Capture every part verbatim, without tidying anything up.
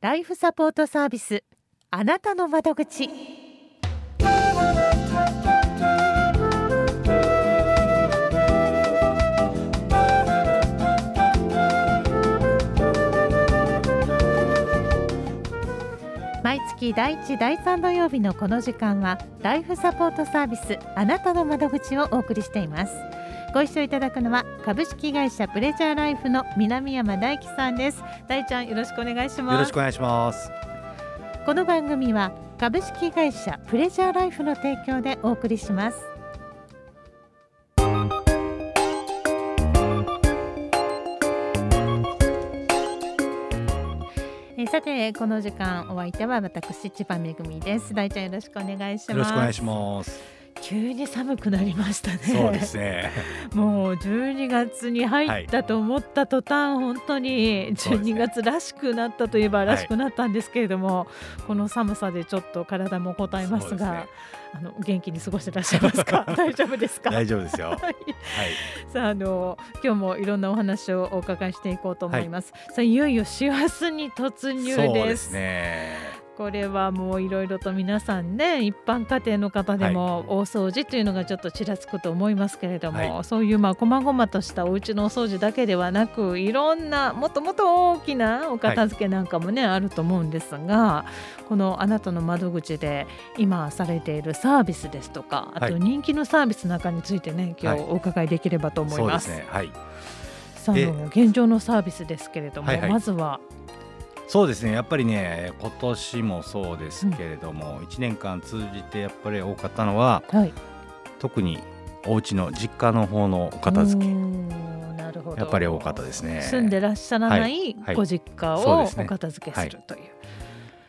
ライフサポートサービス、あなたの窓口。毎月だいいちだいさん土曜日のこの時間はライフサポートサービス、あなたの窓口をお送りしています。ご一緒いただくのは株式会社プレジャーライフの南山大樹さんです。大ちゃん、よろしくお願いします。 よろしくお願いします。 この番組は株式会社プレジャーライフの提供でお送りします。えさて、この時間お相手は私千葉めぐみです。大ちゃん、よろしくお願いします。 よろしくお願いします。 急に寒くなりましたね。 そうですね。 もうじゅうにがつに入ったと思った途端、はい、本当にじゅうにがつらしくなったといえばらしくなったんですけれども、はい、この寒さでちょっと体もこたえますが、ね、あの元気に過ごしてらっしゃいますか？大丈夫ですか？ 大丈夫ですよ。はい、 さあ、あの今日もいろんなお話をお伺いしていこうと思います。はい、さあ、いよいよ師走に突入です。 そうですね。 これはもういろいろと皆さんね、一般家庭の方でも大掃除というのがちょっとちらつくと思いますけれども、はい、そういうまあ細々としたお家のお掃除だけではなく、いろんなもっともっと大きなお片付けなんかもね、はい、あると思うんですが、このあなたの窓口で今されているサービスですとか、あと人気のサービスなんかについてね、今日お伺いできればと思います。 はい、そうですね。はい、 さあ、の現状のサービスですけれども、はいはい、まずはそうですね、やっぱりね、今年もそうですけれども、うん、いちねんかん通じてやっぱり多かったのは、はい、特にお家の実家の方のお片付け、なるほど、やっぱり多かったですね。 住んでらっしゃらないご実家をお片付けするという、はいはい、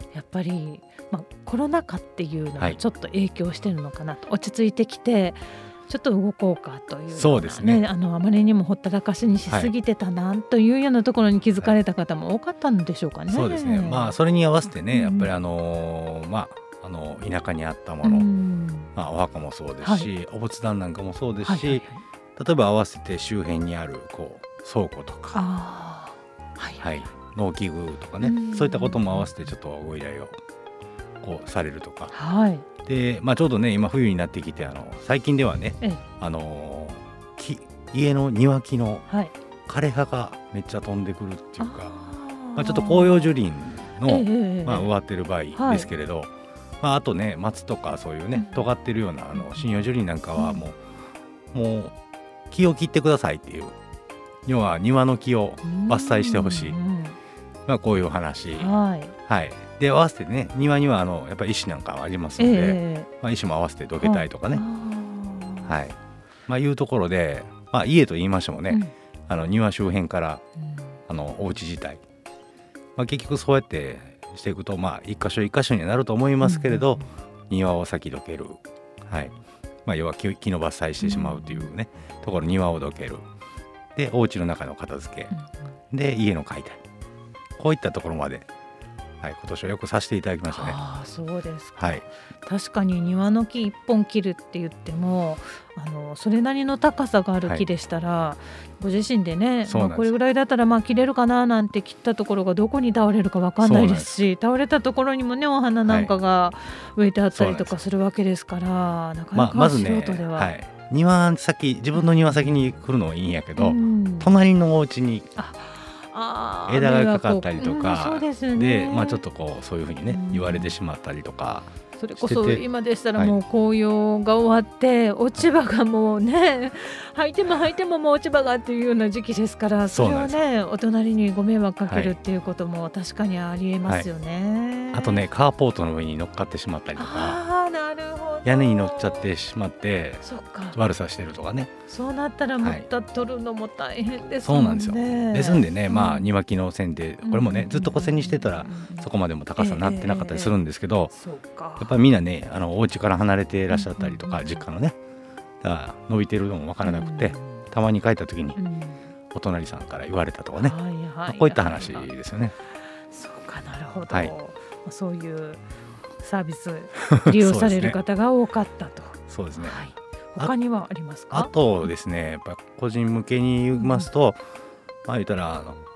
やっぱり、まあ、コロナ禍っていうのがちょっと影響してるのかなと、落ち着いてきてちょっと動こうかというような、 そうですね、 あのあまりにもほったらかしにしすぎてたなというようなところに気づかれた方も多かったんでしょうかね。 そうですね、まあ、それに合わせてね、やっぱりあのーまあ、あの田舎にあったもの、まあ、お墓もそうですし、はい、お仏壇なんかもそうですし、はいはいはい、例えば合わせて周辺にあるこう倉庫とか、あ、はいはいはい、農機具とかね、そういったことも合わせてちょっとご依頼をこうされるとか、はい、でまあ、ちょうどね、今冬になってきて、あの最近ではね、あの木家の庭木の枯れ葉がめっちゃ飛んでくるっていうか、はい、まあ、ちょっと広葉樹林の、えーまあ、植わってる場合ですけれど、はい、まあ、あとね、松とかそういうね、尖ってるようなあの針葉樹林なんかはもう、うん、もう木を切ってくださいっていう、要は庭の木を伐採してほしい、まあ、こういう話、はいはい、で合わせてね、庭にはあのやっぱり石なんかありますので、えーまあ、石も合わせてどけたいとかね、はいはい、まあ、いうところで、まあ、家と言いましてもね、うん、あの庭周辺から、うん、あのお家自体、まあ、結局そうやってしていくと、まあ、一箇所一箇所になると思いますけれど、うんうん、庭を先どける、はい、まあ、要は 木, 木の伐採してしまうというね、うん、ところ、庭をどける、でお家の中の片付け、うん、で家の解体、こういったところまで、はい、今年はよくさせていただきましたね。 あ、そうですか、はい、確かに庭の木いっぽん切るって言っても、あのそれなりの高さがある木でしたら、はい、ご自身でね、まあ、これぐらいだったらまあ切れるかななんて切ったところがどこに倒れるか分かんないですし、倒れたところにもね、お花なんかが植えてあったりとかするわけですから、はい、なかなか素人では、 まあ、まずね、はい、庭先、自分の庭先に来るのはいいんやけど、うん、隣のお家にあ枝がかかったりとか、うん、 そうですよね、で、まあ、ちょっとこうそういうふうにね、言われてしまったりとか、 それこそ今でしたらもう紅葉が終わって、はい、落ち葉がもうね、履いても履いてももう落ち葉がっていうような時期ですから、それをね、お隣にご迷惑かけるっていうことも確かにありえますよね、 はい、あとね、カーポートの上に乗っかってしまったりとか、 あ、なるほど、 屋根に乗っちゃってしまって悪さしてるとかね、 そうなったらまた取るのも大変ですもんね、はい、そうなんですよ。 ですんでね、まあ、庭木の線でこれもね、ずっと古線にしてたらそこまでも高さなってなかったりするんですけど、えー、そうか、やっぱりみんなね、あのお家から離れていらっしゃったりとか、実家のね、だから伸びてるのも分からなくて、たまに帰った時にお隣さんから言われたとかね、はいはいはい、まあ、こういった話ですよね。 そうか、なるほど、はい、そういうサービス利用される方が多かったと。 そうですね、 はい、他にはありますか？ あとですね、やっぱ個人向けに言いますと、うん、まあ、言ったらあの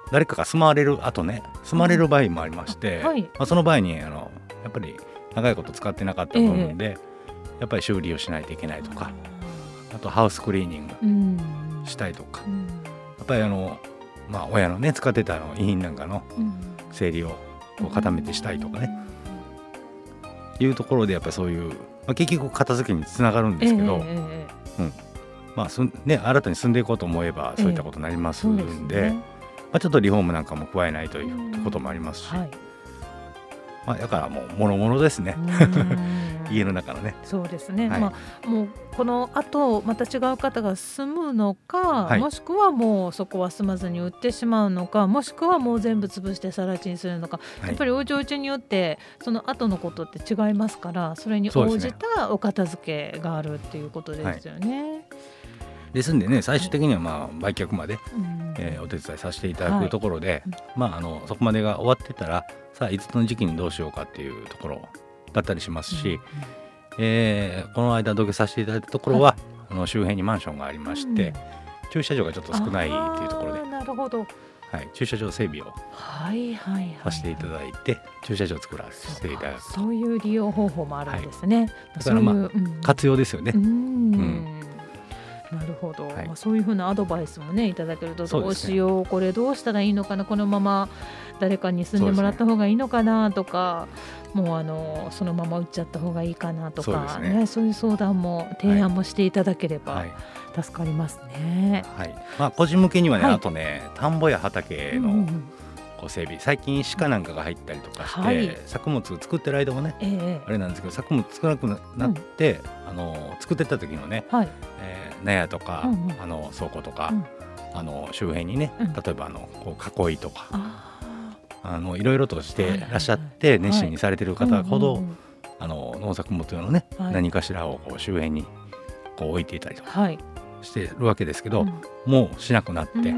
誰かが住まわれるあとね住まれる場合もありまして、 はい、 まあ、その場合にあのやっぱり長いこと使ってなかった部分で、ええ、やっぱり修理をしないといけないとか、あとハウスクリーニングしたいとか、うん、やっぱりあの、まあ、親のね使ってたの遺品なんかの整理をこう固めてしたいとかね、うん、いうところでやっぱりそういう、まあ、結局片付けにつながるんですけど、ええ、うん、まあすね、新たに住んでいこうと思えばそういったことになりますんで、ええ、そうですね、まあ、ちょっとリフォームなんかも加えないということもありますし、はい、まあ、だからもうもろもろですね家の中のね。 そうですね、はい、まあ、もうこの後また違う方が住むのか、はい、もしくはもうそこは住まずに売ってしまうのか、もしくはもう全部潰して更地にするのか、はい、やっぱりお家お家によってその後のことって違いますから、それに応じたお片付けがあるっていうことですよね。はい、 ですんでね、最終的にはまあ売却まで、うん、えー、お手伝いさせていただくところで、はい、まあ、あのそこまでが終わってたらさあいつの時期にどうしようかっていうところだったりしますし、うん、えー、この間土下させていただいたところは、はい、あの周辺にマンションがありまして、うん、駐車場がちょっと少ないっていうところで、 なるほど、 はい、駐車場整備をさせていただいて、駐車場を作らせていただくと、 そういう利用方法もあるんですね。はい、 だからまあ、うん、活用ですよね。うん、 うんなるほど、はい、まあ、そういうふうなアドバイスもねいただけると、どうしよう、これどうしたらいいのかな、このまま誰かに住んでもらった方がいいのかなとか、もうあのそのまま売っちゃった方がいいかなとか、 そうですね、そういう相談も提案もしていただければ助かりますね。 はい、はい、まあ、個人向けにはね、はい、あとね田んぼや畑のこう整備、最近鹿なんかが入ったりとかして、はい、作物作ってる間もね、えー、あれなんですけど、作物少なくなって、うん、あの作ってた時のね、はい、えー、納屋とか、うんうん、あの倉庫とか、うん、あの周辺にね、うん、例えばあのこう囲いとか、あのいろいろとしてらっしゃって熱心にされてる方ほど、あの農作物のね、はい、何かしらをこう周辺にこう置いていたりとかしてるわけですけど、はい、もうしなくなって、うん、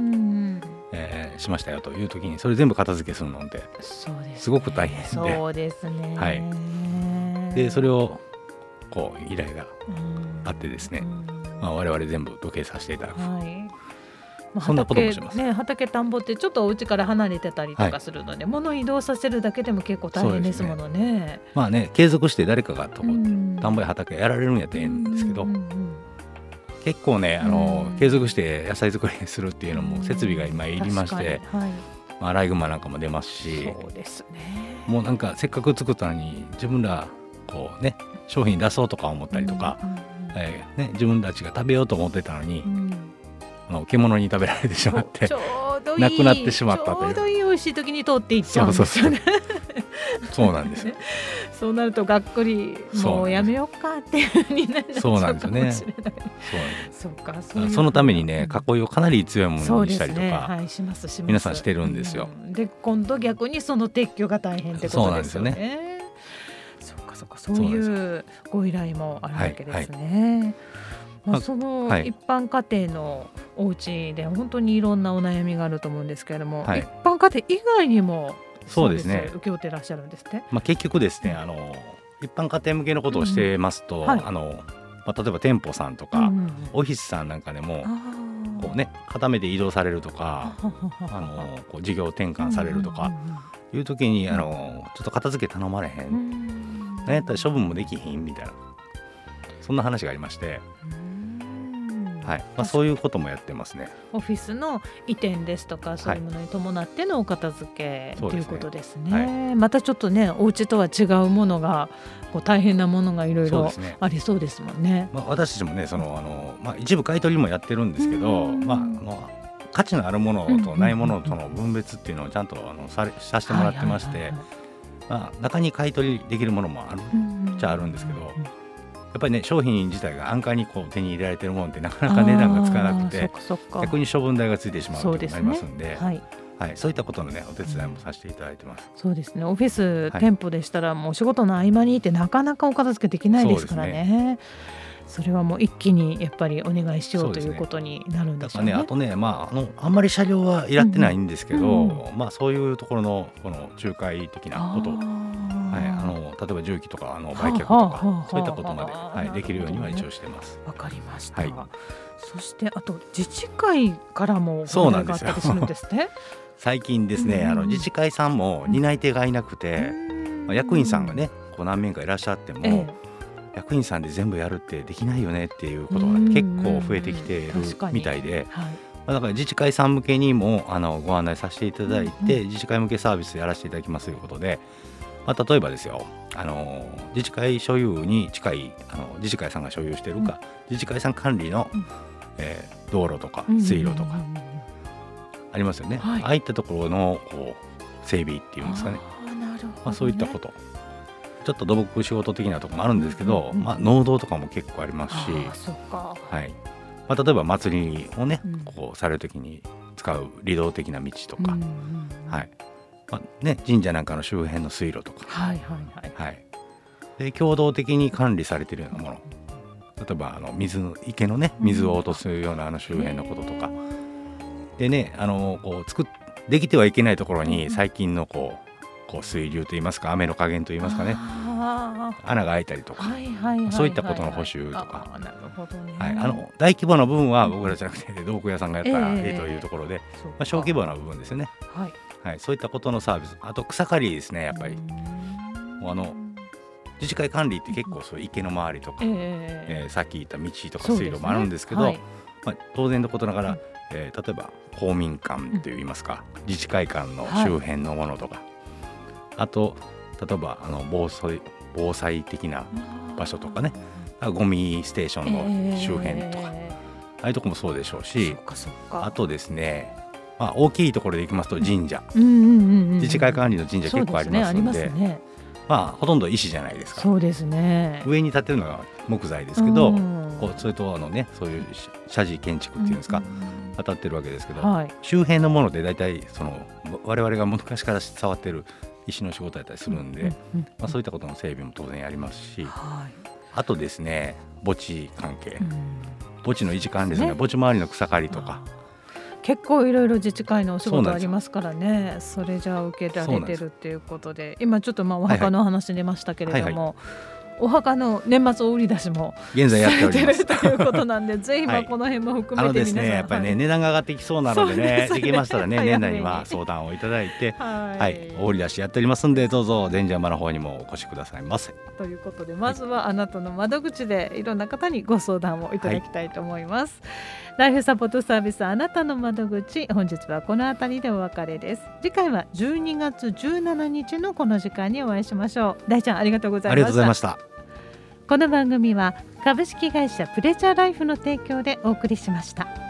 えー、しましたよという時にそれ全部片付けするので、そうですね、すごく大変で、 そうですね、 はい、でそれをこう依頼があってですね、まあ、我々全部土下させていただく、はい、まあ、そんなこともします。 ね、畑田んぼってちょっとお家から離れてたりとかするので、はい、物移動させるだけでも結構大変ですもの ね, ねまあね、継続して誰かがとこ田んぼや畑やられるんやったらいいんですけど、結構ね、あの継続して野菜作りするっていうのも設備が今いりまして、はい、まあ、アライグマなんかも出ますし、 そうですね、 もうなんかせっかく作ったのに自分らこうね商品出そうとか思ったりとか、えーね、自分たちが食べようと思ってたのに、うん、あの獣に食べられてしまってなくなってしまったという、 ちょうどいい美味しい時に通っていっちゃうんですよね。 そうなんですよ。 そうなるとがっくりもうやめようかっていう風になっちゃうかもしれない。そうなんですよね。そうか、そういうそのためにね、囲いをかなり強いものにしたりとか、ね、 はい、しますします、 皆さんしてるんですよ。 うん、で今度逆にその撤去が大変ってことですよね。そうなんですよね。そうかそうか、そういうご依頼もあるわけですね。はいはい、まあ、その一般家庭のお家で本当にいろんなお悩みがあると思うんですけれども、はい、一般家庭以外にもそうですね、請け負ってらっしゃるんですね。 まあ、結局ですね、あの一般家庭向けのことをしてますと、うん、はい、あのまあ、例えば店舗さんとか、うん、オフィスさんなんかでもこう、ね、固めて移動されるとかあのこう事業転換されるとかいう時に、あのちょっと片付け頼まれへん、うん、何やったら処分もできひんみたいな、そんな話がありまして、はい、まあ、そういうこともやってますね。 オフィスの移転ですとかそういうものに伴ってのお片付け、はい、ということですね。はい、またちょっとね、お家とは違うものがこう大変なものがいろいろありそうですもんね。 まあ、私たちもね、そのあの、まあ、一部買い取りもやってるんですけど、まあ、あの価値のあるものとないものとの分別っていうのをちゃんとあの さ, させてもらってまして、まあ、中に買い取りできるものもあるっちゃあるんですけど、やっぱりね、商品自体が安価にこう手に入れられているものってなかなか値段がつかなくて、逆に処分代がついてしまうということになりますので、はいはい、そういったことの、ね、お手伝いもさせていただいてます。 うん、そうですね、オフィス、はい、店舗でしたらもう仕事の合間にってなかなかお片付けできないですから ね, そ, ねそれはもう一気にやっぱりお願いしようということになるんでしょうね。 だからね、あとね、まあ、あのあんまり車両はいらってないんですけど、うんうん、まあ、そういうところのこの仲介的なことはい、あの例えば重機とかあの売却とか、はあはあはあ、そういったことまで、はい、できるようには一応してます。 わかりました、はい、そしてあと自治会からもお願いがあったりするんですね。 最近ですね、あの自治会さんも担い手がいなくて、まあ、役員さんがねこう何名かいらっしゃっても、ええ、役員さんで全部やるってできないよねっていうことが結構増えてきているみたいで、はい、まあ、だから自治会さん向けにもあのご案内させていただいて、うんうん、自治会向けサービスやらせていただきますということで、まあ、例えばですよ、あの自治会所有に近いあの自治会さんが所有しているか、うん、自治会さん管理の、うん、えー、道路とか水路とかありますよね、はい、ああいったところのこう整備っていうんですかね、 あ、なるほどね、 まあ、そういったことちょっと土木仕事的なところもあるんですけど、うんうん、まあ、農道とかも結構ありますし、 あ、そうか、 はい、まあ、例えば祭りをね、うん、こうされるときに使う利道的な道とか、うんうんうん、はい、まあね、神社なんかの周辺の水路とか、 はいはいはいはい、 で共同的に管理されているようなもの、例えばあの水の池のね水を落とすようなあの周辺のこととか、でね、あのこう作っできてはいけないところに最近のこうこう水流といいますか雨の加減といいますかね、穴が開いたりとか、はいはいはいはい、そういったことの補修とか、 あ、なるほどね、 はい、あの大規模な部分は僕らじゃなくて土木屋さんがやったらいいというところで、えーまあ、小規模な部分ですよね、はいはい、そういったことのサービス、あと草刈りですね、やっぱりあの自治会管理って結構そう池の周りとか、えーえー、さっき言った道とか水路もあるんですけど、ね、はい、まあ、当然のことながら、うん、えー、例えば公民館といいますか、うん、自治会館の周辺のものとか、はい、あと例えばあの防災、防災的な場所とかね、ゴミステーションの周辺とか、えー、ああいうとこもそうでしょうし、 そっかそっか、 あとですね、まあ、大きいところでいきますと神社、うんうんうんうん、自治会管理の神社結構ありますの で, で、ねね、まあ、ほとんど石じゃないですか。 そうですね、 上に建てるのが木材ですけど、うん、こうそれとあの、ね、そういう社寺建築っていうんですか、うん、当たってるわけですけど、はい、周辺のもので大体その我々が昔から触ってる石の仕事だったりするんで、うんうんうん、まあ、そういったことの整備も当然ありますし、はい、あとですね墓地関係、うん、墓地の維持管理ですね、墓地周りの草刈りとか、 結構いろいろ自治会のお仕事ありますからね、それじゃあ受けられてるっていうことで、今ちょっとまあお墓の話出ましたけれども、はいはい、お墓の年末お売り出しも現在やっておりますということなんでぜひまあこの辺も含めて皆さん、 あのですね、やっぱりね、はい、値段が上がってきそうなのでね、できましたらね年内には相談をいただいて、はい、はい、お売り出しやっておりますんで、どうぞ全山の方にもお越しくださいませということで、まずはあなたの窓口でいろんな方にご相談をいただきたいと思います、はい、ライフサポートサービスあなたの窓口、本日はこのあたりでお別れです。次回はじゅうにがつじゅうしちにちのこの時間にお会いしましょう。大ちゃん、ありがとうございました。 ありがとうございました。 この番組は株式会社プレジャーライフの提供でお送りしました。